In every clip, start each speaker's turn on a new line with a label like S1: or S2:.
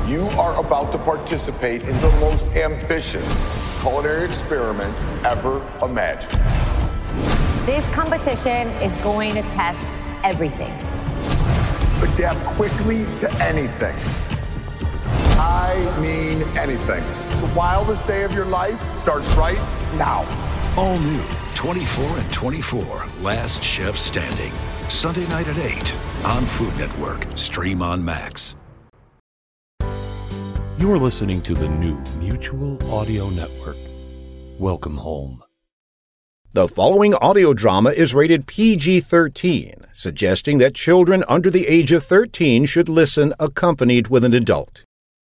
S1: You are about to participate in the most ambitious culinary experiment ever imagined.
S2: This competition is going to test everything.
S1: Adapt quickly to anything. I mean anything. The wildest day of your life starts right now.
S3: All new 24 and 24, Last Chef Standing. Sunday night at 8 on Food Network. Stream on Max.
S4: You're listening to the new Mutual Audio Network. Welcome home.
S5: The following audio drama is rated PG-13, suggesting that children under the age of 13 should listen accompanied with an adult.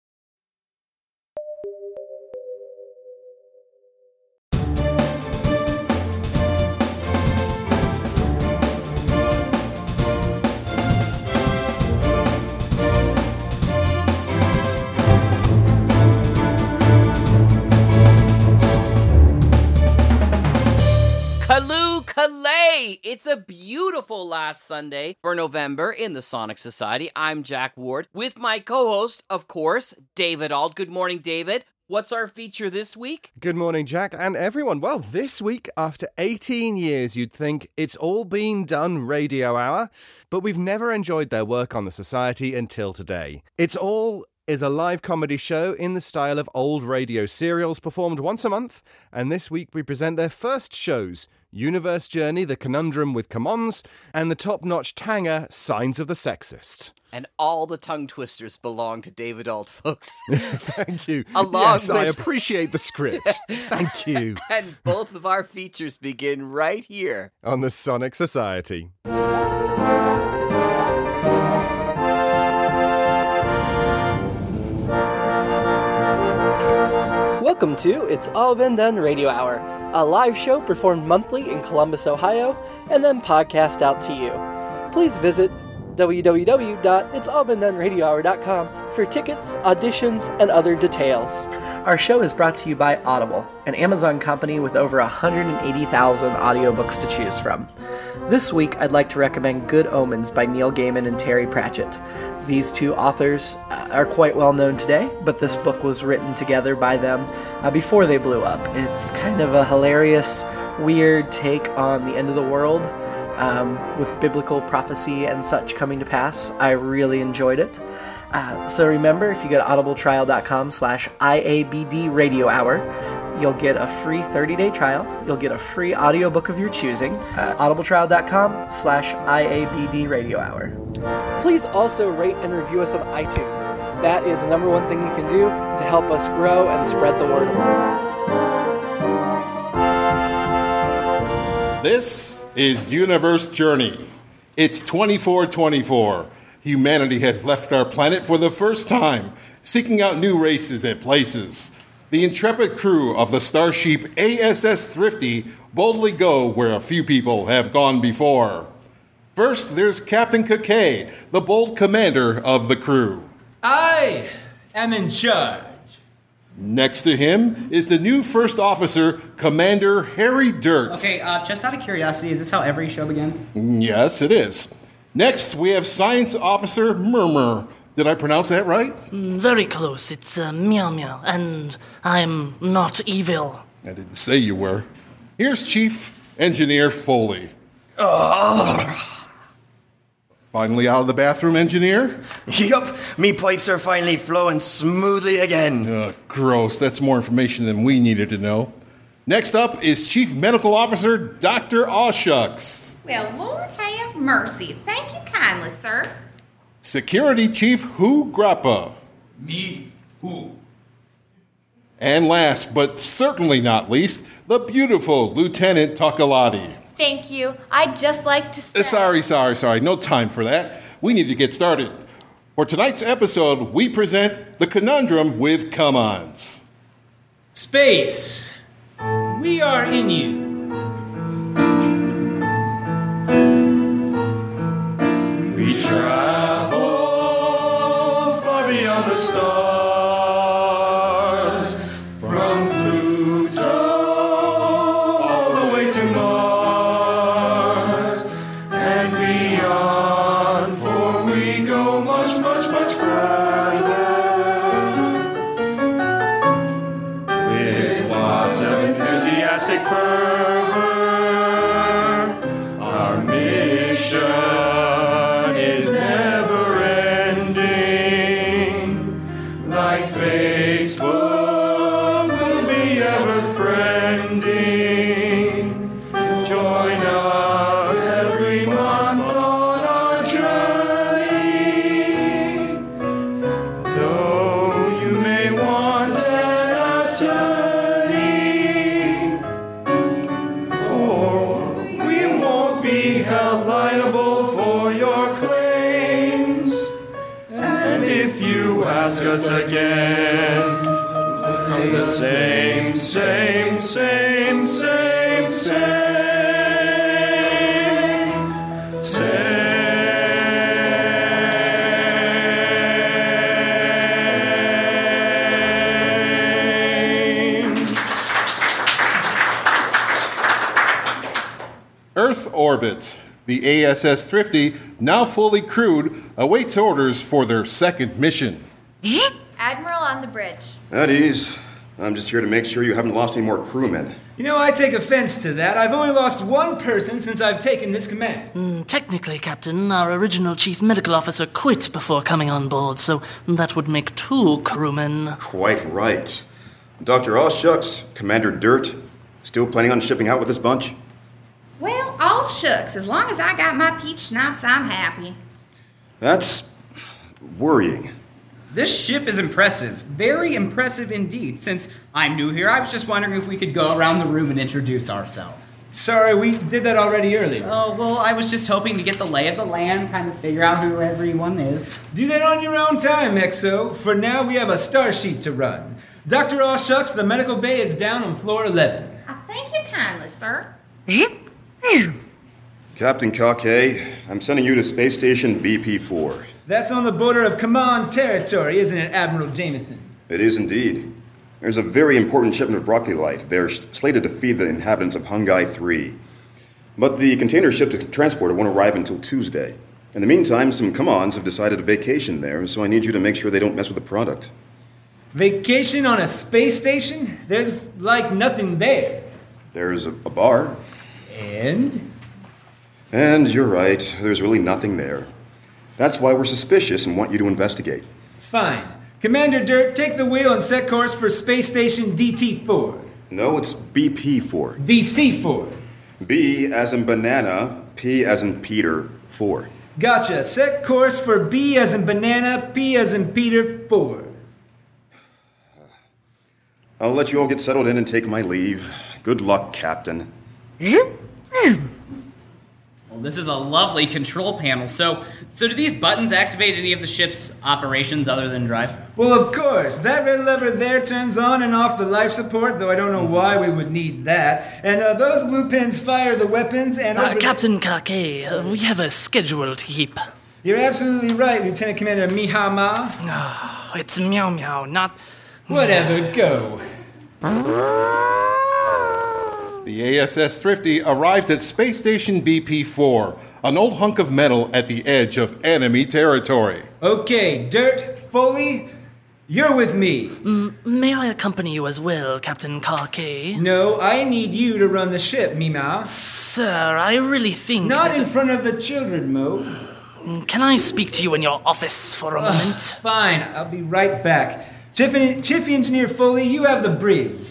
S6: Kaloo-Kalay! It's a beautiful last Sunday for November in the Sonic Society. I'm Jack Ward with my co-host, of course, David Auld. Good morning, David. What's our feature this week?
S7: Good morning, Jack, and everyone. Well, this week, after 18 years, you'd think it's all been done Radio Hour, but we've never enjoyed their work on the Society until today. It's All is a live comedy show in the style of old radio serials performed once a month, and this week we present their first shows, Universe Journey, The Conundrum with Come-Ons, and the top-notch tanger, Signs of the Sexist.
S6: And all the tongue twisters belong to David Auld, folks.
S7: Thank you.
S6: I
S7: appreciate the script. Thank you.
S6: And both of our features begin right here
S7: on the Sonic Society.
S8: Welcome to It's All Been Done Radio Hour, a live show performed monthly in Columbus, Ohio, and then podcast out to you. Please visit www.itsallbeendonradiohour.com for tickets, auditions, and other details. Our show is brought to you by Audible, an Amazon company with over 180,000 audiobooks to choose from. This week, I'd like to recommend Good Omens by Neil Gaiman and Terry Pratchett. These two authors are quite well known today, but this book was written together by them before they blew up. It's kind of a hilarious, weird take on the end of the world, with biblical prophecy and such coming to pass. I really enjoyed it. So remember, if you go to audibletrial.com/IABD Radio Hour, you'll get a free 30-day trial. You'll get a free audiobook of your choosing at audibletrial.com/IABD Radio Hour. Please also rate and review us on iTunes. That is the number one thing you can do to help us grow and spread the word.
S9: This is Universe Journey. It's 2424. Humanity has left our planet for the first time, seeking out new races and places. The intrepid crew of the starship ASS Thrifty boldly go where a few people have gone before. First, there's Captain Kakay, the bold commander of the crew.
S10: I am in charge.
S9: Next to him is the new first officer, Commander Harry Dirt.
S11: Okay, just out of curiosity, is this how every show begins?
S9: Yes, it is. Next, we have Science Officer Murmur. Did I pronounce that right?
S12: Very close. It's Meow Meow, and I'm not evil.
S9: I didn't say you were. Here's Chief Engineer Foley. Finally out of the bathroom, Engineer?
S13: Yup, me pipes are finally flowing smoothly again.
S9: Gross, that's more information than we needed to know. Next up is Chief Medical Officer Dr. Awshucks.
S14: Well, Lord have mercy. Thank you kindly, sir.
S9: Security Chief Hu Grappa.
S15: Me, who?
S9: And last, but certainly not least, the beautiful Lieutenant Takalati.
S16: Thank you. I'd just like to say...
S9: Sorry. No time for that. We need to get started. For tonight's episode, we present The Conundrum with Come-Ons.
S10: Space. We are in you.
S15: We travel far beyond the stars, from Pluto all the way to Mars and beyond, for we go much, much, much further if you ask us again. Say the same, same, same, same, same, same.
S9: Earth orbit. The ASS Thrifty, now fully crewed, awaits orders for their second mission.
S16: Admiral on the bridge.
S17: At ease. I'm just here to make sure you haven't lost any more crewmen.
S10: You know, I take offense to that. I've only lost one person since I've taken this command.
S12: Technically, Captain, our original chief medical officer quit before coming on board, so that would make 2 crewmen.
S17: Quite right. Dr. Allshucks, Commander Dirt, still planning on shipping out with this bunch?
S14: Well, all shucks. As long as I got my peach schnapps, I'm happy.
S17: That's worrying.
S11: This ship is impressive. Very impressive indeed. Since I'm new here, I was just wondering if we could go around the room and introduce ourselves.
S10: Sorry, we did that already earlier.
S11: Oh, well, I was just hoping to get the lay of the land, kind of figure out who everyone is.
S10: Do that on your own time, Exo. For now, we have a star sheet to run. Dr. Allshucks, the medical bay is down on floor 11.
S14: Thank you kindly, sir.
S17: Captain Kake, I'm sending you to Space Station BP-4.
S10: That's on the border of command territory, isn't it, Admiral Jameson?
S17: It is indeed. There's a very important shipment of broccolite. They're slated to feed the inhabitants of Hungai 3. But the container ship to transport it won't arrive until Tuesday. In the meantime, some come-ons have decided to vacation there, so I need you to make sure they don't mess with the product.
S10: Vacation on a space station? There's like nothing there.
S17: There's a bar.
S10: And?
S17: And you're right, there's really nothing there. That's why we're suspicious and want you to investigate.
S10: Fine. Commander Dirt, take the wheel and set course for Space Station DT-4.
S17: No, it's BP-4.
S10: VC-4.
S17: B as in banana, P as in Peter, 4.
S10: Gotcha. Set course for B as in banana, P as in Peter, 4.
S17: I'll let you all get settled in and take my leave. Good luck, Captain.
S11: Well, this is a lovely control panel. So do these buttons activate any of the ship's operations other than drive?
S10: Well, of course. That red lever there turns on and off the life support, though I don't know why we would need that. And those blue pins fire the weapons and...
S12: Captain Kake, we have a schedule to keep.
S10: You're absolutely right, Lieutenant Commander Mihama.
S12: Oh, it's Meow Meow, not...
S10: Whatever, go.
S9: The ASS Thrifty arrives at Space Station BP-4, an old hunk of metal at the edge of enemy territory.
S10: Okay, Dirt, Foley, you're with me.
S12: May I accompany you as well, Captain Kake?
S10: No, I need you to run the ship, Mima.
S12: Sir, I really think
S10: Not in front of the children, Mo.
S12: Can I speak to you in your office for a moment?
S10: Fine, I'll be right back. Chief Engineer Foley, you have the bridge.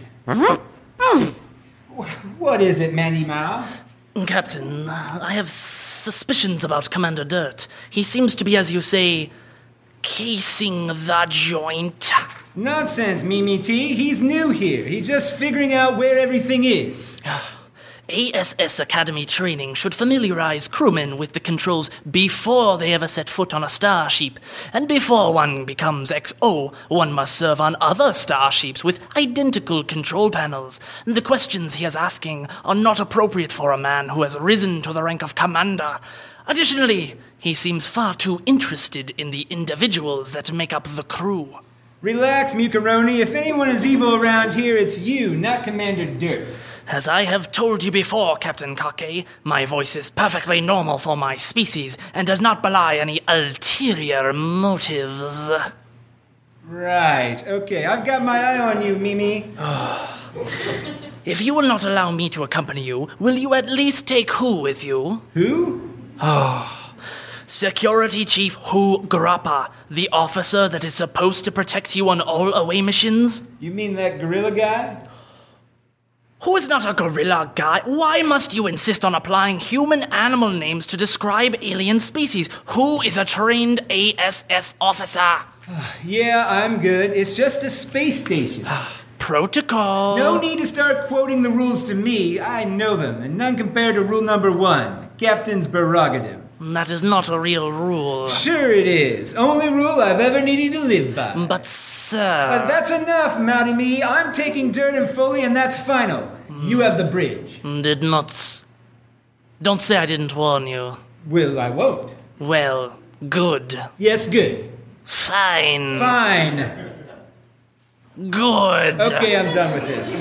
S10: What is it, Manny Mao?
S12: Captain, I have suspicions about Commander Dirt. He seems to be, as you say, casing the joint.
S10: Nonsense, Mimi T. He's new here. He's just figuring out where everything is.
S12: ASS Academy training should familiarize crewmen with the controls before they ever set foot on a starship. And before one becomes XO, one must serve on other starships with identical control panels. The questions he is asking are not appropriate for a man who has risen to the rank of commander. Additionally, he seems far too interested in the individuals that make up the crew.
S10: Relax, Mucaroni. If anyone is evil around here, it's you, not Commander Dirt.
S12: As I have told you before, Captain Kake, my voice is perfectly normal for my species and does not belie any ulterior motives.
S10: Right. Okay, I've got my eye on you, Mimi.
S12: If you will not allow me to accompany you, will you at least take Who with you?
S10: Who?
S12: Security Chief Hu Grappa, the officer that is supposed to protect you on all away missions.
S10: You mean that gorilla guy?
S12: Who is not a gorilla guy? Why must you insist on applying human-animal names to describe alien species? Who is a trained ASS officer?
S10: Yeah, I'm good. It's just a space station.
S12: Protocol.
S10: No need to start quoting the rules to me. I know them, and none compared to rule number 1, Captain's prerogative.
S12: That is not a real rule.
S10: Sure it is. Only rule I've ever needed to live by.
S12: But, sir...
S10: That's enough, Mounty Me. I'm taking Dirt and Foley, and that's final. You have the bridge.
S12: Did not... Don't say I didn't warn you.
S10: Well, I won't.
S12: Well, good.
S10: Yes, good.
S12: Fine.
S10: Fine.
S12: Good.
S10: Okay, I'm done with this.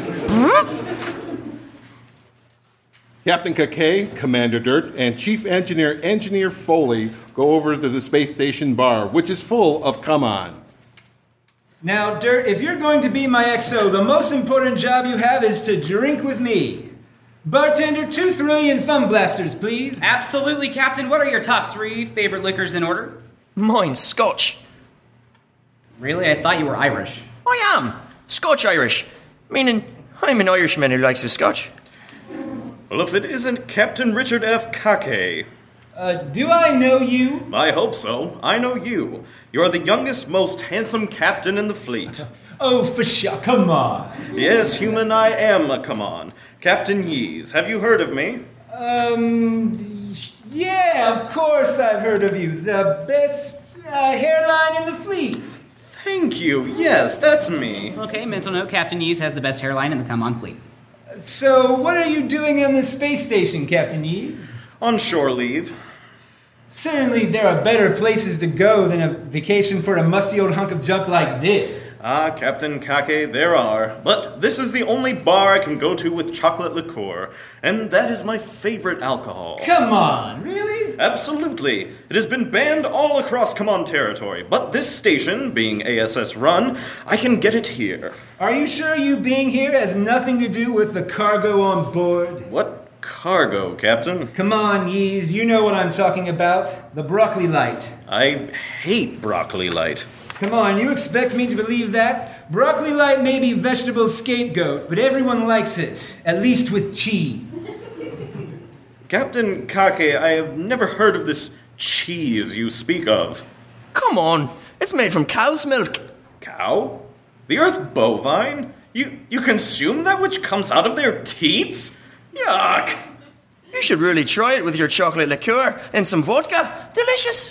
S9: Captain Kakay, Commander Dirt, and Chief Engineer Foley go over to the space station bar, which is full of come-ons.
S10: Now, Dirt, if you're going to be my XO, the most important job you have is to drink with me. Bartender, 2 Thrillian Thumb Blasters, please.
S11: Absolutely, Captain. What are your top 3 favorite liquors in order?
S13: Mine's Scotch.
S11: Really? I thought you were Irish.
S13: I am. Scotch-Irish. Meaning, I'm an Irishman who likes the Scotch.
S18: Well, if it isn't Captain Richard F. Kakay.
S10: Do I know you?
S18: I hope so. I know you. You're the youngest, most handsome captain in the fleet.
S10: Oh, for sure. Come on.
S18: Yes, human, I am a come on. Captain Yees, have you heard of me?
S10: Yeah, of course I've heard of you. The best hairline in the fleet.
S18: Thank you. Yes, that's me.
S11: Okay, mental note. Captain Yees has the best hairline in the Come-On fleet.
S10: So, what are you doing on the space station, Captain Yees?
S18: On shore leave.
S10: Certainly there are better places to go than a vacation for a musty old hunk of junk like this.
S18: Ah, Captain Kakay, there are. But this is the only bar I can go to with chocolate liqueur, and that is my favorite alcohol.
S10: Come on, really?
S18: Absolutely. It has been banned all across Come-On territory, but this station, being ASS run, I can get it here.
S10: Are you sure you being here has nothing to do with the cargo on board?
S18: What cargo, Captain?
S10: Come on, Yees, you know what I'm talking about. The broccoli light.
S18: I hate broccoli light.
S10: Come on, you expect me to believe that? Broccoli light may be vegetable scapegoat, but everyone likes it, at least with cheese.
S18: Captain Kakay, I have never heard of this cheese you speak of.
S13: Come on, it's made from cow's milk.
S18: Cow? The earth bovine? You consume that which comes out of their teats? Yuck!
S13: You should really try it with your chocolate liqueur and some vodka. Delicious!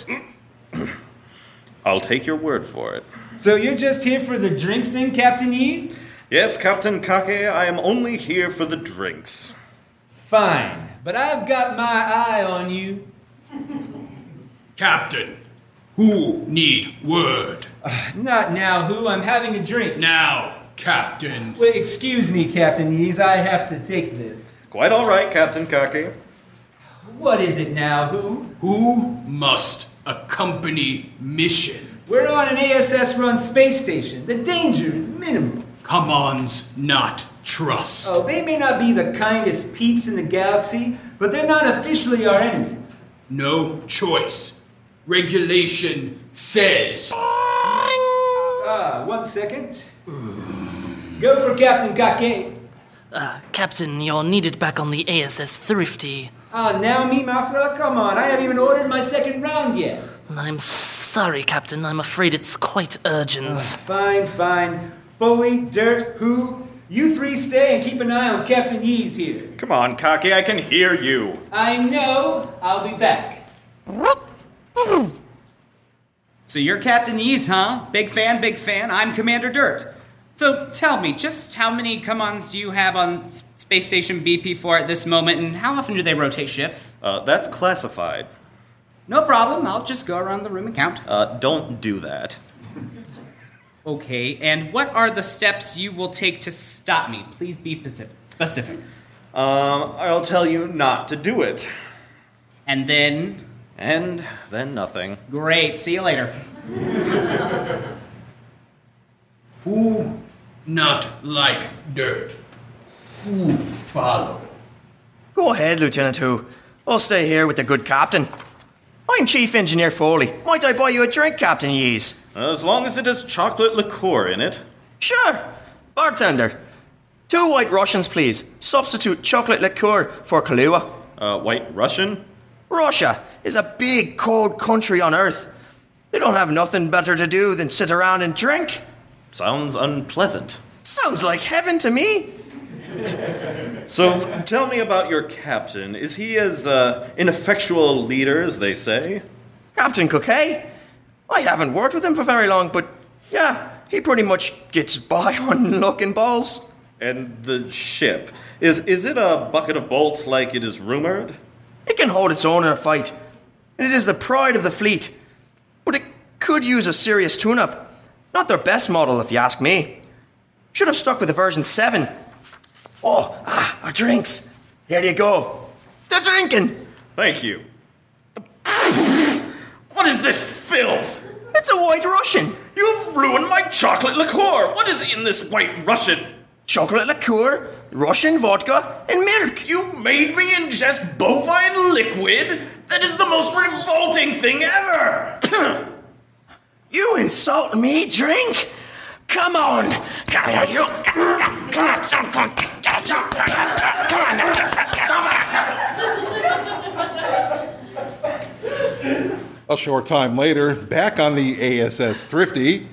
S18: I'll take your word for it.
S10: So you're just here for the drinks then, Captain Yees?
S18: Yes, Captain Kakay, I am only here for the drinks.
S10: Fine, but I've got my eye on you.
S19: Captain, who need word?
S10: Not now, who? I'm having a drink.
S19: Now, Captain.
S10: Wait, excuse me, Captain Yees, I have to take this.
S18: Quite all right, Captain Kakay.
S10: What is it now, who?
S19: Who must accompany mission?
S10: We're on an ASS-run space station. The danger is minimal.
S19: Come-ons not trust.
S10: Oh, they may not be the kindest peeps in the galaxy, but they're not officially our enemies.
S19: No choice. Regulation says.
S10: 1 second. Go for Captain Kakay.
S12: Captain, you're needed back on the ASS Thrifty.
S10: Now me, Mafra? Come on, I haven't even ordered my second round yet.
S12: I'm sorry, Captain. I'm afraid it's quite urgent.
S10: Fine. Foley, Dirt, Who? You 3 stay and keep an eye on Captain Yees here.
S18: Come on, Kakay, I can hear you.
S10: I know. I'll be back.
S11: So you're Captain Yees, huh? Big fan. I'm Commander Dirt. So tell me, just how many come-ons do you have on Space Station BP4 at this moment, and how often do they rotate shifts?
S18: That's classified.
S11: No problem, I'll just go around the room and count.
S18: Don't do that.
S11: Okay, and what are the steps you will take to stop me? Please be specific.
S18: I'll tell you not to do it.
S11: And then?
S18: And then nothing.
S11: Great, see you later.
S19: Who not like dirt? Who follow?
S13: Go ahead, Lieutenant Who. I'll stay here with the good captain. I'm Chief Engineer Foley. Might I buy you a drink, Captain Yees?
S18: As long as it has chocolate liqueur in it.
S13: Sure. Bartender, 2 white Russians, please. Substitute chocolate liqueur for Kahlua.
S18: White Russian?
S13: Russia is a big, cold country on Earth. They don't have nothing better to do than sit around and drink.
S18: Sounds unpleasant.
S13: Sounds like heaven to me.
S18: So, tell me about your captain. Is he as ineffectual a leader as they say?
S13: Captain Cook, eh? I haven't worked with him for very long, but yeah, he pretty much gets by on luck and balls.
S18: And the ship, is it a bucket of bolts like it is rumored?
S13: It can hold its own in a fight, and it is the pride of the fleet. But it could use a serious tune-up. Not their best model, if you ask me. Should have stuck with the version 7. Our drinks. Here you go. They're drinking.
S18: Thank you. What is this filth?
S13: It's a White Russian.
S18: You've ruined my chocolate liqueur. What is in this White Russian?
S13: Chocolate liqueur, Russian vodka, and milk.
S18: You made me ingest bovine liquid? That is the most revolting thing ever.
S13: You insult me, drink? Come on. Come on, you.
S9: A short time later, back on the ASS Thrifty.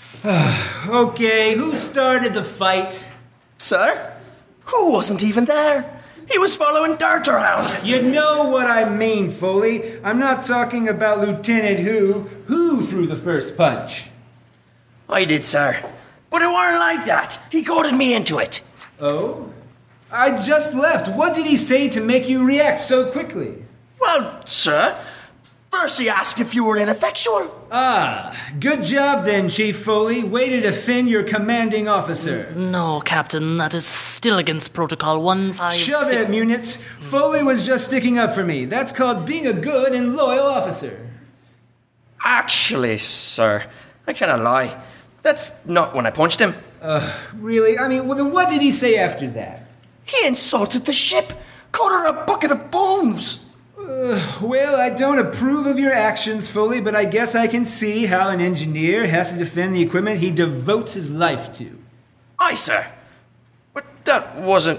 S10: Okay, who started the fight?
S13: Sir? Who wasn't even there? He was following Dirt around.
S10: You know what I mean, Foley. I'm not talking about Lieutenant Who. Who threw the first punch?
S13: I did, sir. But it weren't like that. He goaded me into it.
S10: Oh? I just left. What did he say to make you react so quickly?
S13: Well, sir, first he asked if you were ineffectual.
S10: Ah, good job then, Chief Foley. Way to defend your commanding officer.
S12: No, Captain, that is still against Protocol 156.
S10: Shove it, Munitz. Foley was just sticking up for me. That's called being a good and loyal officer.
S13: Actually, sir, I cannot lie. That's not when I punched him.
S10: Really? I mean, well, then what did he say after that?
S13: He insulted the ship. Called her a bucket of bones.
S10: Well, I don't approve of your actions, Foley, but I guess I can see how an engineer has to defend the equipment he devotes his life to.
S13: Aye, sir. But that wasn't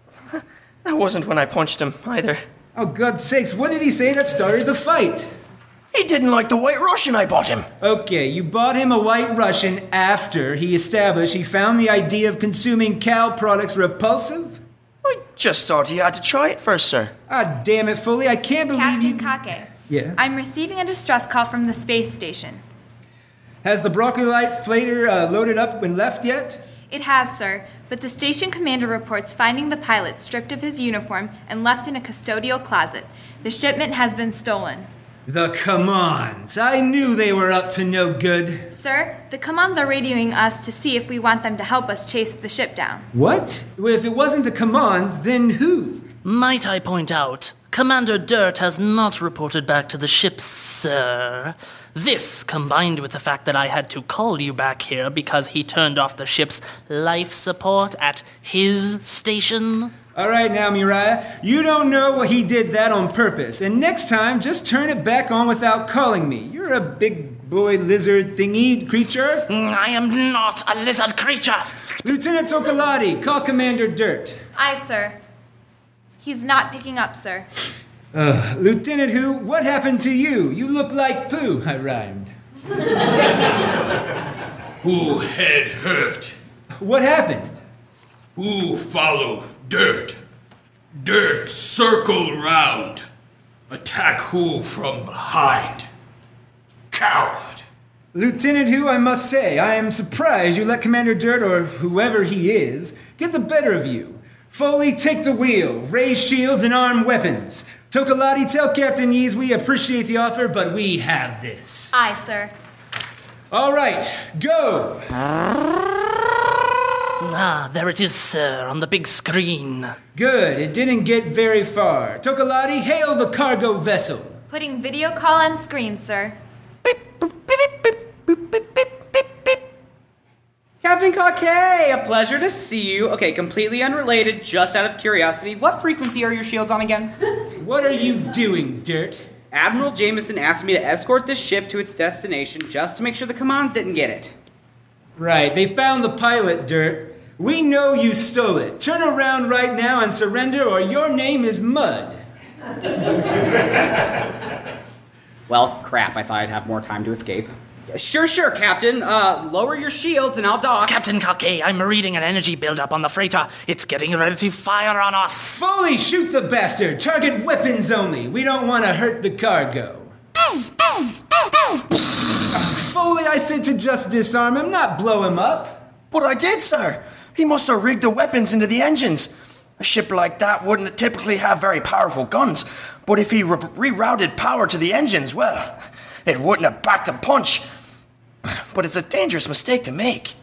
S13: when I punched him, either.
S10: Oh, God's sakes, what did he say that started the fight?
S13: He didn't like the White Russian I bought him.
S10: Okay, you bought him a White Russian after he established he found the idea of consuming cow products repulsive?
S13: I just thought he had to try it first, sir.
S10: Ah, damn it, Foley, I can't believe you...
S16: Captain Kake.
S10: Yeah?
S16: I'm receiving a distress call from the space station.
S10: Has the Broccoli-Light freighter loaded up and left yet?
S16: It has, sir, but the station commander reports finding the pilot stripped of his uniform and left in a custodial closet. The shipment has been stolen.
S10: The Kamans. I knew they were up to no good.
S16: Sir, the Kamans are radioing us to see if we want them to help us chase the ship down.
S10: What? Well, if it wasn't the Kamans, then who?
S12: Might I point out, Commander Dirt has not reported back to the ship, sir. This, combined with the fact that I had to call you back here because he turned off the ship's life support at his station...
S10: All right now, Muriah, you don't know he did that on purpose. And next time, just turn it back on without calling me. You're a big boy lizard thingy creature.
S12: I am not a lizard creature.
S10: Lieutenant Tokolati, call Commander Dirt.
S16: Aye, sir. He's not picking up, sir.
S10: Lieutenant Who, what happened to you? You look like poo. I rhymed.
S19: Who head hurt?
S10: What happened?
S19: Who follow Dirt? Dirt circle round. Attack who from behind? Coward.
S10: Lieutenant Who, I must say, I am surprised you let Commander Dirt, or whoever he is, get the better of you. Foley, take the wheel. Raise shields and arm weapons. Tokolati, tell Captain Yees we appreciate the offer, but we have this.
S16: Aye, sir.
S10: All right, go!
S12: Ah, there it is, sir, on the big screen.
S10: Good, it didn't get very far. Tokolati, hail the cargo vessel.
S16: Putting video call on screen, sir.
S11: Captain Kake, a pleasure to see you. Okay, completely unrelated, just out of curiosity, what frequency are your shields on again?
S10: What are you doing, Dirt?
S11: Admiral Jameson asked me to escort this ship to its destination just to make sure the Kamans didn't get it.
S10: Right, they found the pilot, Dirt. We know you stole it. Turn around right now and surrender, or your name is Mud.
S11: Well, crap, I thought I'd have more time to escape. Sure, Captain. Lower your shields and I'll dock.
S12: Captain Kake, I'm reading an energy buildup on the freighter. It's getting ready to fire on us.
S10: Foley, shoot the bastard! Target weapons only! We don't want to hurt the cargo. Foley, I said to just disarm him, not blow him up.
S13: But I did, sir. He must have rigged the weapons into the engines. A ship like that wouldn't typically have very powerful guns, but if he rerouted power to the engines, well, it wouldn't have packed a punch. But it's a dangerous mistake to make.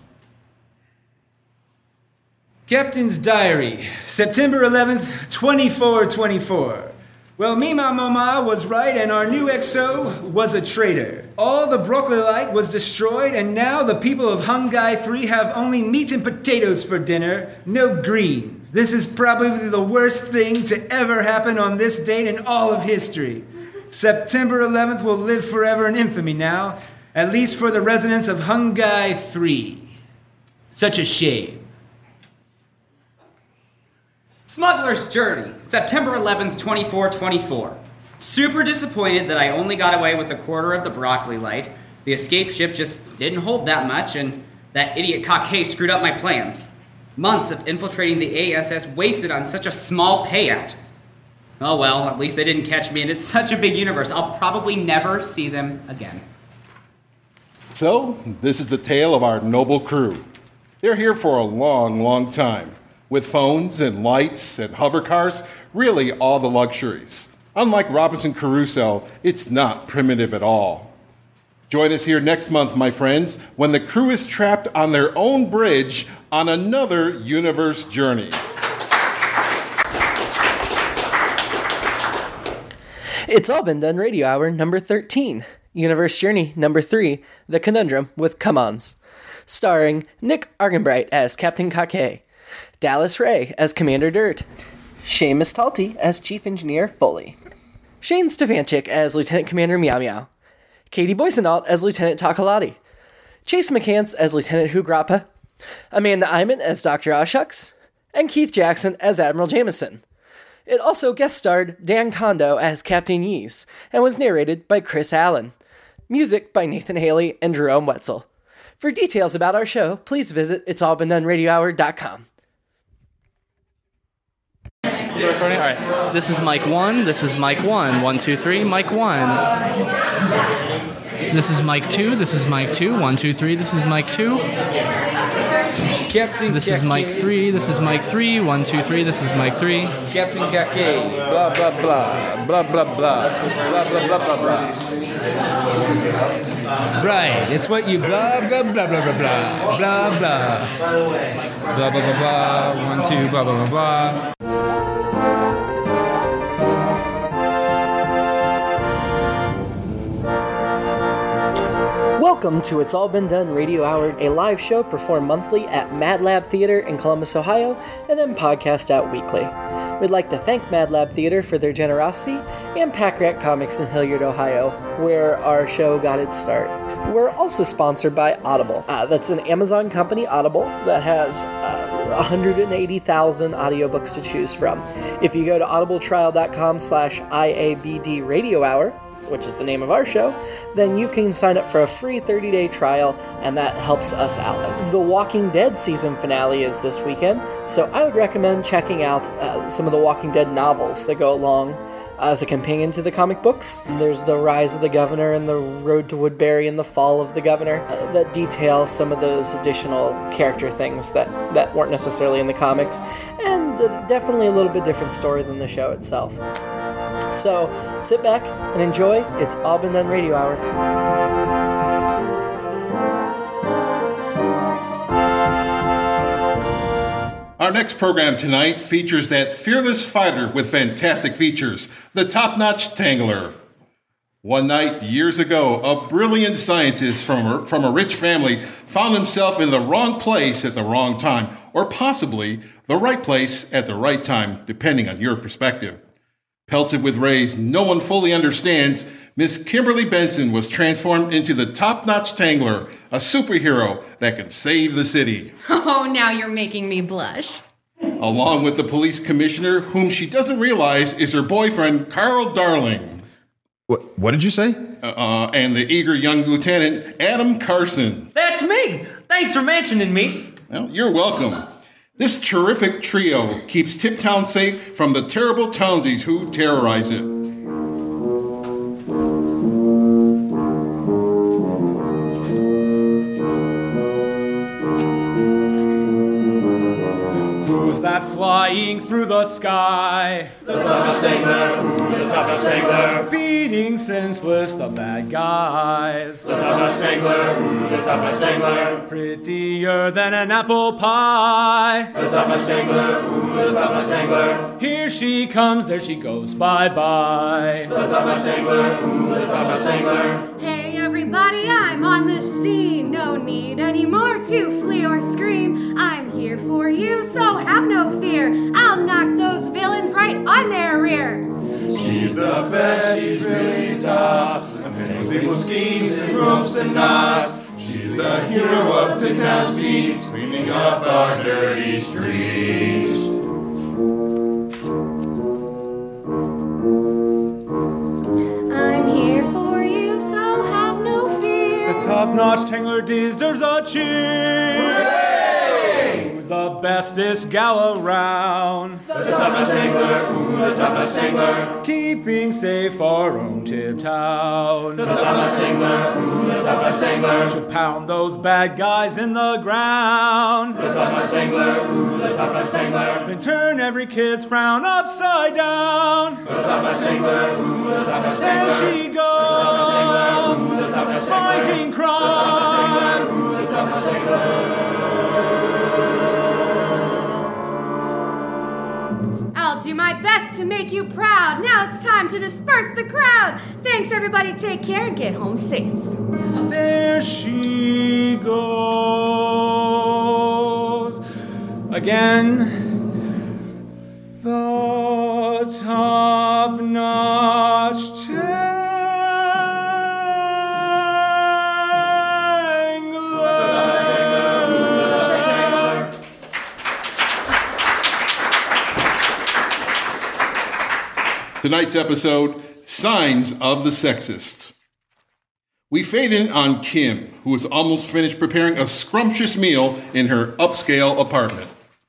S10: Captain's Diary, September 11th, 2424. Well, Mima Moma was right, and our new XO was a traitor. All the broccoli light was destroyed, and now the people of Hungai 3 have only meat and potatoes for dinner, no greens. This is probably the worst thing to ever happen on this date in all of history. September 11th will live forever in infamy now, at least for the residents of Hungai 3. Such a shame.
S11: Smuggler's Journey, September 11th, 2424. Super disappointed that I only got away with a quarter of the broccoli light. The escape ship just didn't hold that much, and that idiot Kake screwed up my plans. Months of infiltrating the ASS wasted on such a small payout. Oh well, at least they didn't catch me, and it's such a big universe, I'll probably never see them again.
S9: So, this is the tale of our noble crew. They're here for a long, long time. With phones and lights and hover cars, really all the luxuries. Unlike Robinson Crusoe, it's not primitive at all. Join us here next month, my friends, when the crew is trapped on their own bridge on another universe journey.
S8: It's all been done. Radio Hour number 13. Universe Journey number 3. The Conundrum with Come-Ons. Starring Nick Argenbright as Captain Kake. Dallas Ray as Commander Dirt, Seamus Talty as Chief Engineer Foley, Shane Stefanchik as Lieutenant Commander Meow Meow, Katie Boysenalt as Lieutenant Takalati, Chase McCants as Lieutenant Hugrappa, Amanda Iman as Dr. Oshucks, and Keith Jackson as Admiral Jameson. It also guest starred Dan Kondo as Captain Yees and was narrated by Chris Allen. Music by Nathan Haley and Jerome Wetzel. For details about our show, please visit itsallbeendoneradiohour.com.
S12: Recording? All right. This is mic 1. This is mic 1. 1, 2, 3. Mic 1. This is mic 2. This is mic 2. 1, 2, 3. This is mic 2.
S10: Captain
S12: This is mic 3. This is mic 3. 1, 2, 3. This is mic 3.
S10: Captain Kake. Blah, blah, blah. Blah, blah, blah. Blah, blah, blah, blah, blah. Right. It's what you blah, blah, blah, blah, blah, blah. Blah, blah. Blah, blah, blah, blah. 1, 2, blah, blah, blah, blah.
S8: Welcome to It's All Been Done Radio Hour, a live show performed monthly at Mad Lab Theater in Columbus, Ohio, and then podcast out weekly. We'd like to thank Mad Lab Theater for their generosity and Pack Rat Comics in Hilliard, Ohio, where our show got its start. We're also sponsored by Audible. That's an Amazon company, Audible, that has 180,000 audiobooks to choose from. If you go to audibletrial.com/IABD Radio Hour, which is the name of our show, then you can sign up for a free 30-day trial, and that helps us out. The Walking Dead season finale is this weekend, so I would recommend checking out some of the Walking Dead novels that go along as a companion to the comic books. There's The Rise of the Governor and The Road to Woodbury and The Fall of the Governor that detail some of those additional character things that weren't necessarily in the comics, and definitely a little bit different story than the show itself. So, sit back and enjoy It's All Been Done Radio Hour.
S9: Our next program tonight features that fearless fighter with fantastic features, the top-notch Tangler. One night, years ago, a brilliant scientist from a rich family found himself in the wrong place at the wrong time, or possibly the right place at the right time, depending on your perspective. Pelted with rays no one fully understands, Miss Kimberly Benson was transformed into the top-notch Tangler, a superhero that can save the city.
S20: Oh, now you're making me blush.
S9: Along with the police commissioner, whom she doesn't realize is her boyfriend, Carl Darling.
S17: What did you say?
S9: And the eager young Lieutenant Adam Carson.
S21: That's me! Thanks for mentioning me.
S9: Well, you're welcome. This terrific trio keeps Tiptown safe from the terrible townsies who terrorize it.
S22: Who's that flying through the sky?
S15: The Top-Notch Tangler, ooh, the Top-Notch Tangler.
S22: Beating senseless the bad guys.
S15: The Top-Notch Tangler, ooh, the Top-Notch Tangler.
S22: Prettier than an apple pie.
S15: The Top-Notch Tangler, ooh, the Top-Notch Tangler.
S22: Here she comes, there she goes, bye-bye.
S15: The Top-Notch Tangler, ooh, the Top-Notch Tangler.
S23: Hey everybody, I'm on the scene. No need anymore to flee or scream. I'm here for you, so have no fear. I'll knock those villains right on their rear.
S15: She's the best, she's really tops. Untangles evil schemes and ropes and knots. She's the hero of the town's feet, cleaning up our dirty streets.
S23: I'm here for you, so have no fear.
S22: The Top-Notch Tangler deserves a cheer.
S15: Hooray!
S22: Who's the bestest gal around?
S15: The Top-Notch Tangler, ooh, the Top-Notch Tangler.
S22: Keeping safe our own Tiptown.
S15: The Top-Notch Tangler, ooh, the Top-Notch Tangler.
S22: She'll pound those bad guys in the ground.
S15: The Top-Notch Tangler, ooh, the Top-Notch Tangler.
S22: Then turn every kid's frown upside down.
S15: The Top-Notch Tangler, ooh, the Top-Notch Tangler.
S22: There she goes, fighting crime.
S15: Ooh, the Top-Notch Tangler.
S23: I'll do my best to make you proud. Now it's time to disperse the crowd. Thanks everybody, take care and get home safe.
S22: There she goes again. The Top-Notch Tangler.
S9: Tonight's episode, Signs of the Sexist. We fade in on Kim, who is almost finished preparing a scrumptious meal in her upscale apartment.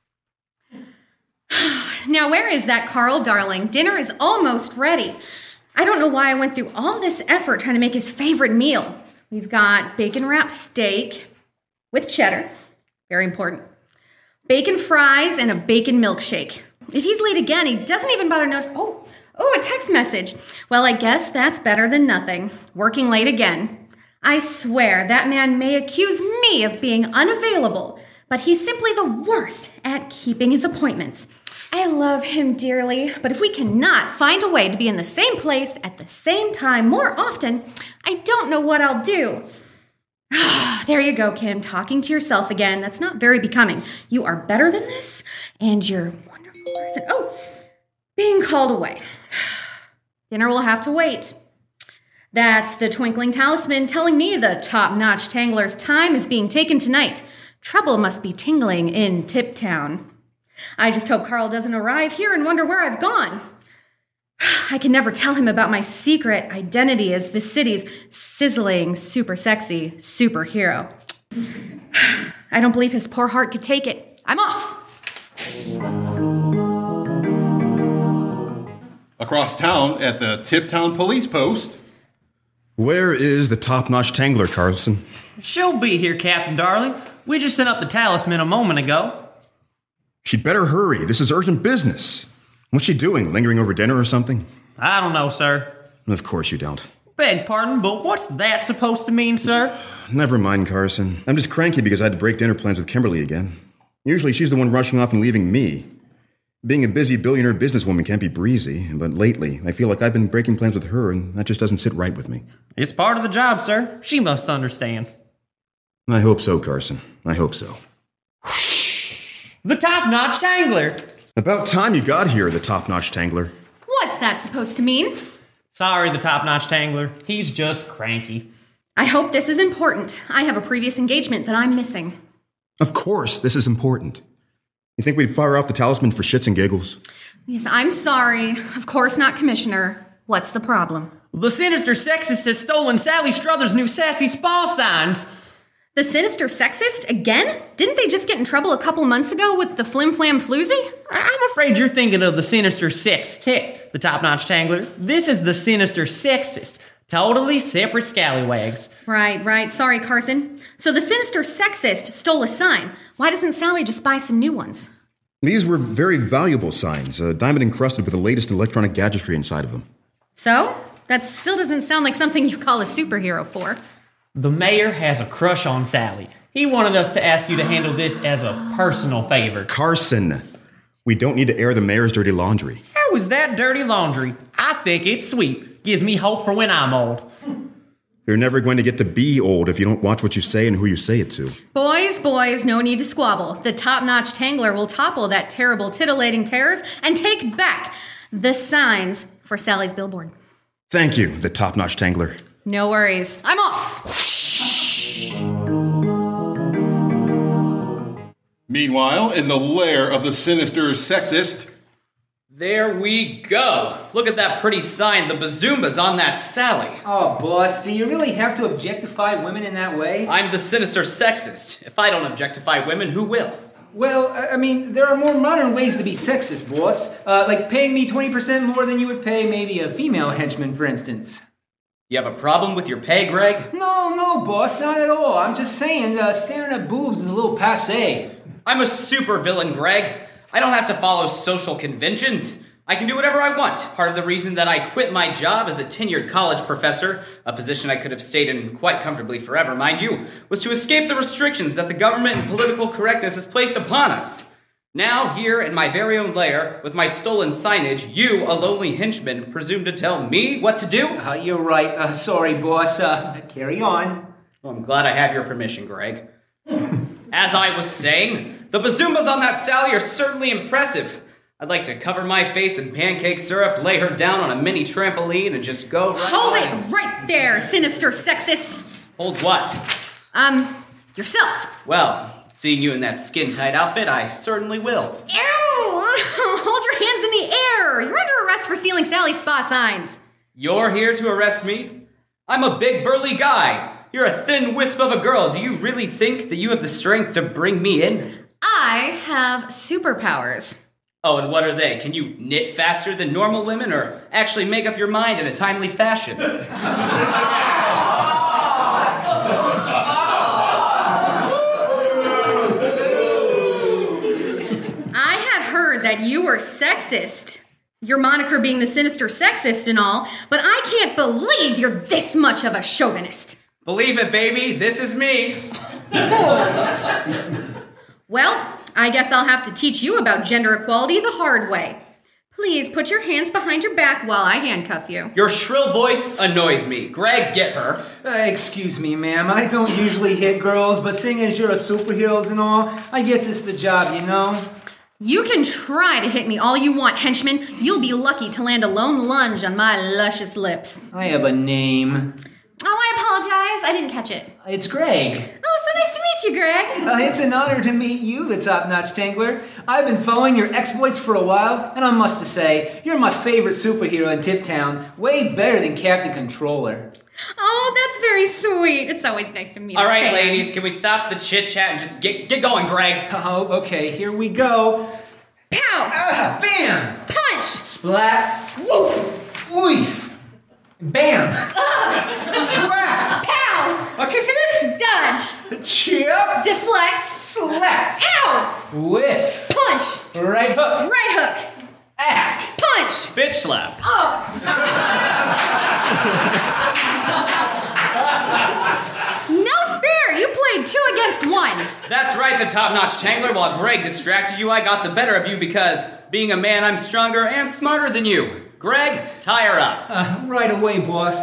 S24: Now, where is that Carl, darling? Dinner is almost ready. I don't know why I went through all this effort trying to make his favorite meal. We've got bacon-wrapped steak with cheddar, very important, bacon fries, and a bacon milkshake. If he's late again, he doesn't even bother notifying. Oh, a text message. Well, I guess that's better than nothing. Working late again. I swear that man may accuse me of being unavailable, but he's simply the worst at keeping his appointments. I love him dearly, but if we cannot find a way to be in the same place at the same time more often, I don't know what I'll do. There you go, Kim, talking to yourself again. That's not very becoming. You are better than this, and you're a wonderful person. Oh, being called away. Dinner will have to wait. That's the twinkling talisman telling me the Top-Notch Tangler's time is being taken tonight. Trouble must be tingling in Tiptown. I just hope Carl doesn't arrive here and wonder where I've gone. I can never tell him about my secret identity as the city's sizzling, super sexy superhero. I don't believe his poor heart could take it. I'm off.
S9: Across town at the Tiptown Police Post.
S17: Where is the Top-Notch Tangler, Carlson?
S21: She'll be here, Captain Darling. We just sent up the talisman a moment ago.
S17: She'd better hurry. This is urgent business. What's she doing? Lingering over dinner or something?
S21: I don't know, sir.
S17: Of course you don't.
S21: Beg pardon, but what's that supposed to mean, sir?
S17: Never mind, Carson. I'm just cranky because I had to break dinner plans with Kimberly again. Usually she's the one rushing off and leaving me. Being a busy billionaire businesswoman can't be breezy, but lately I feel like I've been breaking plans with her and that just doesn't sit right with me.
S21: It's part of the job, sir. She must understand.
S17: I hope so, Carson. I hope so.
S21: The Top-Notch Tangler!
S17: About time you got here, the Top-Notch Tangler.
S24: What's that supposed to mean?
S21: Sorry, the Top-Notch Tangler. He's just cranky.
S24: I hope this is important. I have a previous engagement that I'm missing.
S17: Of course, this is important. You think we'd fire off the talisman for shits and giggles?
S24: Yes, I'm sorry. Of course not, Commissioner. What's the problem?
S21: The sinister sexist has stolen Sally Struthers' new sassy spa signs.
S24: The sinister sexist? Again? Didn't they just get in trouble a couple months ago with the flim flam floozy?
S21: I'm afraid you're thinking of the sinister sextet, the top-notch tangler. This is the sinister sexist. Totally separate scallywags.
S24: Right. Sorry, Carson. So the sinister sexist stole a sign. Why doesn't Sally just buy some new ones?
S17: These were very valuable signs, diamond encrusted with the latest electronic gadgetry inside of them.
S24: So? That still doesn't sound like something you call a superhero for.
S21: The mayor has a crush on Sally. He wanted us to ask you to handle this as a personal favor.
S17: Carson, we don't need to air the mayor's dirty laundry.
S21: How is that dirty laundry? I think it's sweet. Gives me hope for when I'm old.
S17: You're never going to get to be old if you don't watch what you say and who you say it to.
S24: Boys, no need to squabble. The top-notch tangler will topple that terrible titillating terrors and take back the signs for Sally's billboard.
S17: Thank you, the top-notch tangler.
S24: No worries. I'm off!
S9: Meanwhile, in the lair of the sinister sexist...
S11: There we go. Look at that pretty sign. The Bazoombas on that Sally.
S10: Oh, boss, do you really have to objectify women in that way?
S11: I'm the sinister sexist. If I don't objectify women, who will?
S10: Well, I mean, there are more modern ways to be sexist, boss. Like paying me 20% more than you would pay maybe a female henchman, for instance.
S11: You have a problem with your pay, Greg?
S10: No, boss, not at all. I'm just saying, staring at boobs is a little passé.
S11: I'm a supervillain, Greg. I don't have to follow social conventions. I can do whatever I want. Part of the reason that I quit my job as a tenured college professor, a position I could have stayed in quite comfortably forever, mind you, was to escape the restrictions that the government and political correctness has placed upon us. Now, here in my very own lair, with my stolen signage, you, a lonely henchman, presume to tell me what to do?
S10: You're right. Sorry, boss. Carry on.
S11: Well, I'm glad I have your permission, Greg. As I was saying, the Bazoombas on that Sally are certainly impressive. I'd like to cover my face in pancake syrup, lay her down on a mini trampoline, and just go right
S24: Hold
S11: away.
S24: it right there, sinister sexist!
S11: Hold what?
S24: Yourself.
S11: Well, seeing you in that skin-tight outfit, I certainly will.
S24: Ew! Hold your hands in the air! You're under arrest for stealing Sally's spa signs.
S11: You're here to arrest me? I'm a big burly guy. You're a thin wisp of a girl. Do you really think that you have the strength to bring me in?
S24: I have superpowers.
S11: Oh, and what are they? Can you knit faster than normal women or actually make up your mind in a timely fashion?
S24: I had heard that you were sexist. Your moniker being the sinister sexist and all, but I can't believe you're this much of a chauvinist.
S11: Believe it, baby. This is me.
S24: Well, I guess I'll have to teach you about gender equality the hard way. Please put your hands behind your back while I handcuff you.
S11: Your shrill voice annoys me. Greg, get her.
S10: Excuse me, ma'am. I don't usually hit girls, but seeing as you're a superhero and all, I guess it's the job, you know?
S24: You can try to hit me all you want, henchman. You'll be lucky to land a lone lunge on my luscious lips.
S10: I have a name.
S24: Oh, I apologize. I didn't catch it.
S10: It's Greg.
S24: Oh, so nice to meet you, Greg.
S10: It's an honor to meet you, the top-notch tangler. I've been following your exploits for a while, and I must say, you're my favorite superhero in Tip Town. Way better than Captain Controller.
S24: Oh, that's very sweet. It's always nice to meet you.
S11: All right, ladies, can we stop the chit-chat and just get going, Greg?
S10: Oh, okay, here we go.
S24: Pow!
S10: Bam!
S24: Punch!
S10: Splat!
S24: Woof!
S10: Oof! Bam! Thwap!
S24: Pow!
S10: Okay.
S24: Dodge!
S10: Chip!
S24: Deflect!
S10: Slap!
S24: Ow!
S10: Whiff!
S24: Punch!
S10: Right hook!
S24: Right hook!
S10: Ack!
S24: Punch!
S11: Bitch slap.
S24: No fair! You played 2 against 1.
S11: That's right, the top-notch tangler. While Greg distracted you, I got the better of you because, being a man, I'm stronger and smarter than you. Greg, tie her up.
S10: Right away, boss.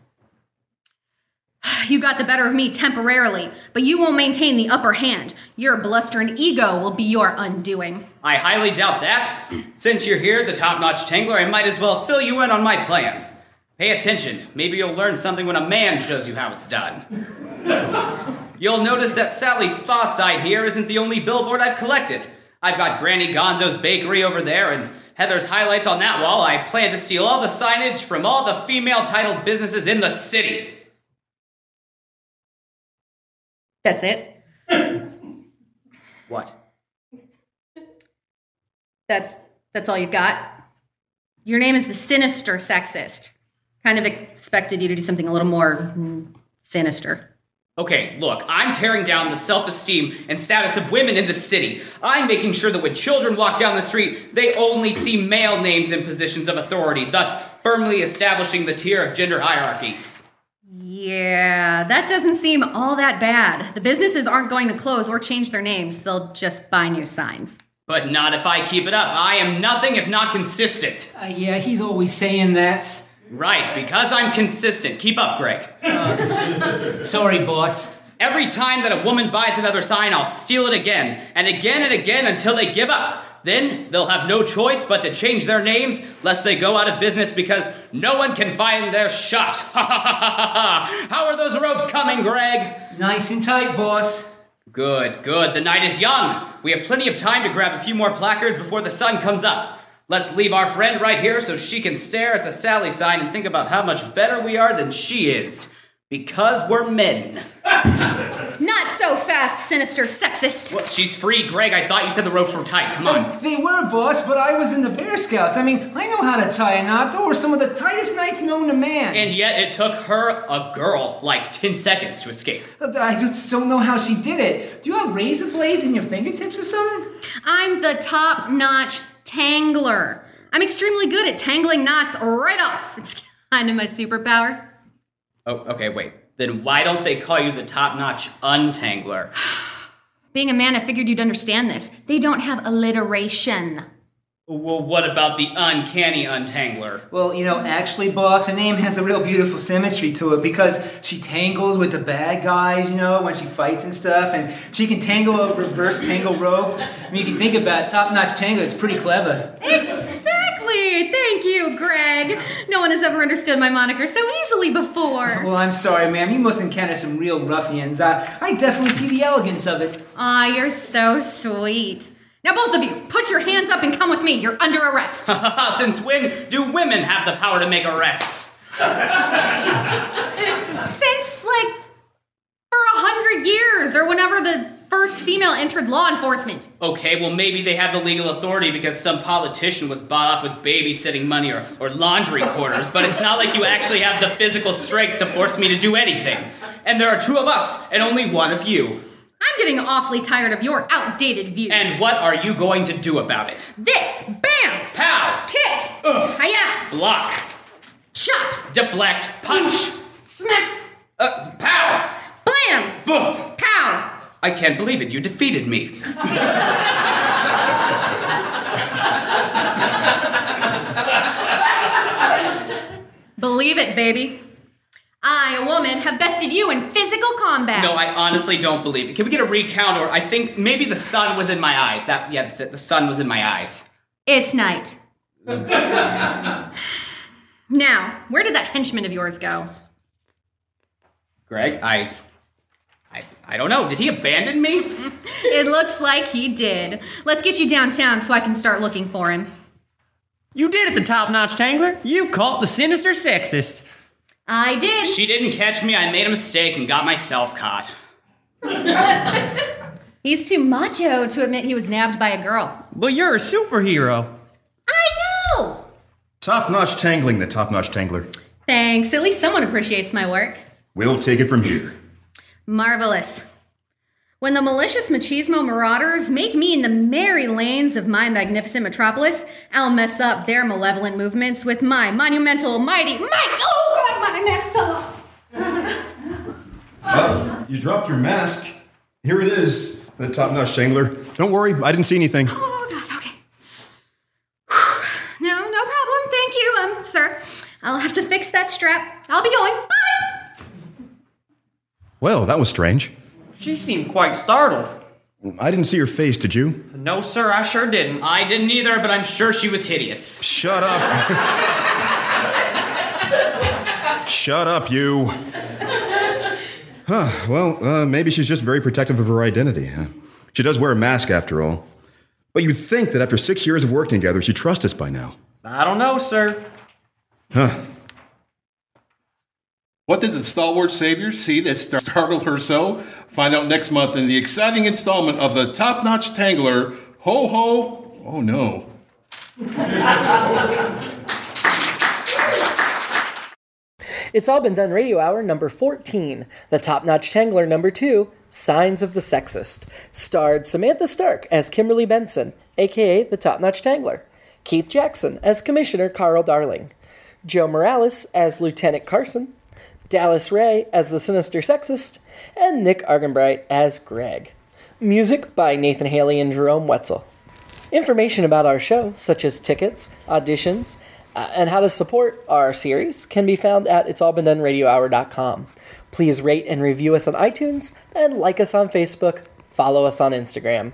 S24: You got the better of me temporarily, but you won't maintain the upper hand. Your blustering ego will be your undoing.
S11: I highly doubt that. Since you're here, the top-notch tangler, I might as well fill you in on my plan. Pay attention. Maybe you'll learn something when a man shows you how it's done. You'll notice that Sally's spa side here isn't the only billboard I've collected. I've got Granny Gonzo's bakery over there, and Heather's highlights on that wall. I plan to steal all the signage from all the female-titled businesses in the city.
S24: That's it?
S11: What?
S24: That's all you've got? Your name is the Sinister Sexist. Kind of expected you to do something a little more sinister.
S11: Okay, look, I'm tearing down the self-esteem and status of women in the city. I'm making sure that when children walk down the street, they only see male names in positions of authority, thus firmly establishing the tier of gender hierarchy.
S24: Yeah, that doesn't seem all that bad. The businesses aren't going to close or change their names. They'll just buy new signs.
S11: But not if I keep it up. I am nothing if not consistent.
S10: Yeah, he's always saying that.
S11: Right, because I'm consistent. Keep up, Greg.
S10: Sorry, boss.
S11: Every time that a woman buys another sign, I'll steal it again and again until they give up. Then they'll have no choice but to change their names lest they go out of business because no one can find their shops. Ha ha ha ha ha! How are those ropes coming, Greg?
S10: Nice and tight, boss.
S11: Good. The night is young. We have plenty of time to grab a few more placards before the sun comes up. Let's leave our friend right here so she can stare at the Sally sign and think about how much better we are than she is. Because we're men.
S24: Not so fast, Sinister Sexist.
S11: Well, she's free, Greg. I thought you said the ropes were tight. Come on.
S10: They were, boss, but I was in the Bear Scouts. I mean, I know how to tie a knot. Those were some of the tightest knots known to man.
S11: And yet it took her, a girl, like 10 seconds to escape.
S10: I just don't know how she did it. Do you have razor blades in your fingertips or something?
S24: I'm the top-notch tangler. I'm extremely good at tangling knots right off. It's kind of my superpower.
S11: Oh, okay, wait. Then why don't they call you the top-notch untangler?
S24: Being a man, I figured you'd understand this. They don't have alliteration.
S11: Well, what about the uncanny untangler?
S10: Well, actually, boss, her name has a real beautiful symmetry to it because she tangles with the bad guys, when she fights and stuff, and she can tangle a reverse tangle rope. I mean, if you think about it, top-notch tangler, it's pretty clever.
S24: Exactly! Thank you, Greg. No one has ever understood my moniker so easily before.
S10: Well, I'm sorry, ma'am. You must encounter some real ruffians. I definitely see the elegance of it.
S24: Aw, you're so sweet. Now, both of you, put your hands up and come with me. You're under arrest.
S11: Since when do women have the power to make arrests?
S24: Since, for 100 years, or whenever the first female entered law enforcement.
S11: Okay, well, maybe they have the legal authority because some politician was bought off with babysitting money or laundry quarters, but it's not like you actually have the physical strength to force me to do anything. And there are two of us, and only one of you.
S24: I'm getting awfully tired of your outdated views.
S11: And what are you going to do about it?
S24: This! Bam!
S11: Pow!
S24: Kick!
S11: Ugh!
S24: Hiya!
S11: Block!
S24: Chop!
S11: Deflect! Punch!
S24: Smack!
S11: Pow!
S24: Blam!
S11: Woof!
S24: Pow!
S11: I can't believe it. You defeated me.
S24: Believe it, baby. I, a woman, have bested you in physical combat.
S11: No, I honestly don't believe it. Can we get a recount? Or I think maybe the sun was in my eyes. That's it. The sun was in my eyes.
S24: It's night. Now, where did that henchman of yours go?
S11: Greg, I don't know. Did he abandon me?
S24: It looks like he did. Let's get you downtown so I can start looking for him.
S21: You did it, the top-notch tangler. You caught the Sinister Sexist.
S24: I did.
S11: She didn't catch me. I made a mistake and got myself caught.
S24: He's too macho to admit he was nabbed by a girl.
S21: But you're a superhero.
S24: I know!
S17: Top-notch tangling, the top-notch tangler.
S24: Thanks. At least someone appreciates my work.
S17: We'll take it from here.
S24: Marvelous. When the malicious machismo marauders make me in the merry lanes of my magnificent metropolis, I'll mess up their malevolent movements with my monumental, mighty... Oh, God, I messed up!
S17: You dropped your mask. Here it is, the top-notch tangler. Don't worry, I didn't see anything.
S24: Oh, God, okay. No problem. Thank you, sir. I'll have to fix that strap. I'll be going. Bye!
S17: Well, that was strange.
S21: She seemed quite startled.
S17: I didn't see her face, did you?
S21: No, sir, I sure didn't.
S11: I didn't either, but I'm sure she was hideous.
S17: Shut up. Shut up, you. Well, maybe she's just very protective of her identity. She does wear a mask, after all. But you'd think that after 6 years of working together, she'd trust us by now.
S21: I don't know, sir.
S17: Huh.
S9: What did the stalwart savior see that startled her so? Find out next month in the exciting installment of the top-notch Tangler, Ho Ho, oh no.
S8: It's All Been Done Radio Hour number 14, the top-notch Tangler number 2, Signs of the Sexist, starred Samantha Stark as Kimberly Benson, aka the top-notch Tangler, Keith Jackson as Commissioner Carl Darling, Joe Morales as Lieutenant Carson, Dallas Ray as the Sinister Sexist, and Nick Argenbright as Greg. Music by Nathan Haley and Jerome Wetzel. Information about our show, such as tickets, auditions, and how to support our series can be found at itsallbeendoneradiohour.com. Please rate and review us on iTunes, and like us on Facebook, follow us on Instagram.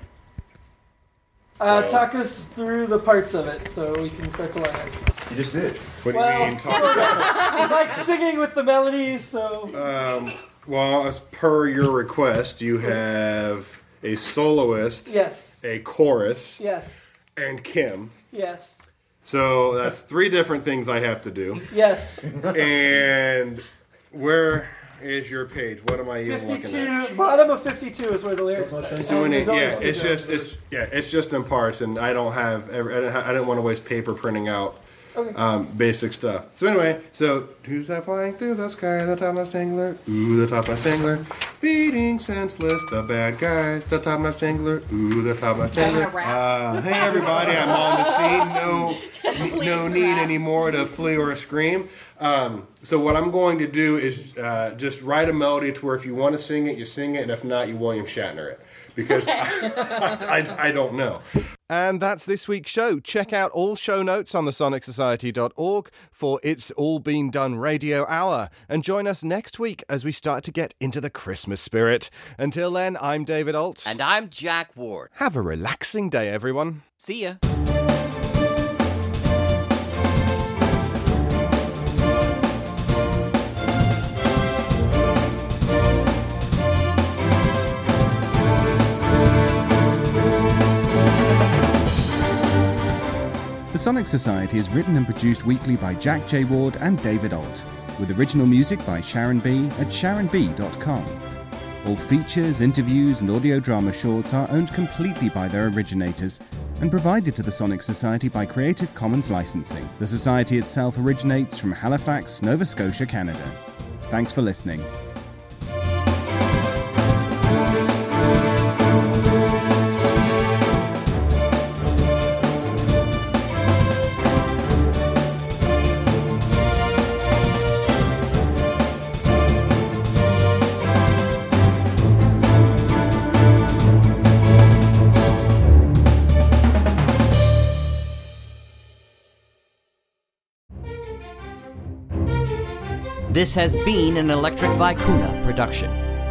S8: Talk us through the parts of it so we can start to learn.
S17: You just did.
S1: What do you mean? Talk about
S8: I like singing with the melodies, so...
S1: Well, as per your request, you have a soloist,
S8: yes,
S1: a chorus,
S8: yes,
S1: and Kim.
S8: Yes.
S1: So that's 3 different things I have to do.
S8: Yes.
S1: And where is your page? What am I even looking at?
S8: Bottom of 52 is where the lyrics are.
S1: So it's just in parts, and I didn't want to waste paper printing out basic stuff. So anyway, who's that flying through the sky? The top-notch Tangler. Ooh, the top-notch Tangler. Beating senseless the bad guys. The top-notch Tangler. Ooh, the top-notch Tangler. Hey everybody, I'm on the scene. No need anymore to flee or scream. So what I'm going to do is just write a melody to where if you want to sing it, you sing it, and if not, you William Shatner it. Because I don't know.
S7: And that's this week's show. Check out all show notes on theSonicSociety.org for It's All Been Done Radio Hour. And join us next week as we start to get into the Christmas spirit. Until then, I'm David Alt.
S6: And I'm Jack Ward.
S7: Have a relaxing day, everyone.
S6: See ya.
S2: The Sonic Society is written and produced weekly by Jack J. Ward and David Alt, with original music by Sharon B. at sharonb.com. All features, interviews, and audio drama shorts are owned completely by their originators and provided to the Sonic Society by Creative Commons licensing. The Society itself originates from Halifax, Nova Scotia, Canada. Thanks for listening.
S6: This has been an Electric Vicuna production.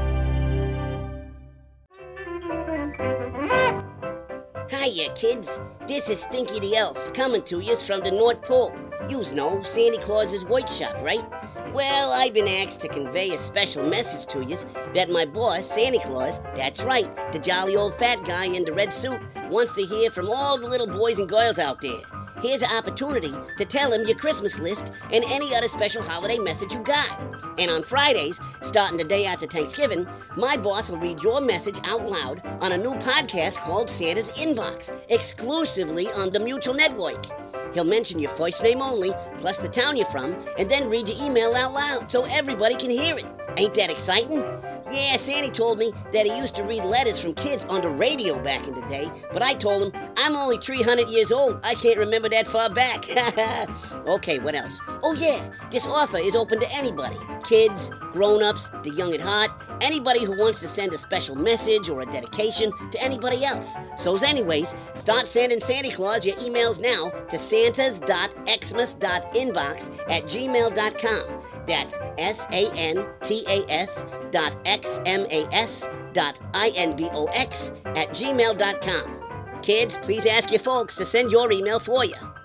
S3: Hiya, kids. This is Stinky the Elf, coming to yous from the North Pole. Yous know Santa Claus's workshop, right? Well, I've been asked to convey a special message to yous that my boss, Santa Claus, that's right, the jolly old fat guy in the red suit, wants to hear from all the little boys and girls out there. Here's an opportunity to tell him your Christmas list and any other special holiday message you got. And on Fridays, starting the day after Thanksgiving, my boss will read your message out loud on a new podcast called Santa's Inbox, exclusively on the Mutual Network. He'll mention your first name only, plus the town you're from, and then read your email out loud so everybody can hear it. Ain't that exciting? Yeah, Sandy told me that he used to read letters from kids on the radio back in the day, but I told him I'm only 300 years old. I can't remember that far back. Okay, what else? Oh yeah, this offer is open to anybody. Kids, grown-ups, the young at heart, anybody who wants to send a special message or a dedication to anybody else. So anyways, start sending Santa Claus your emails now to santas.xmas.inbox@gmail.com. That's santas.xmas.inbox@gmail.com. Kids, please ask your folks to send your email for you.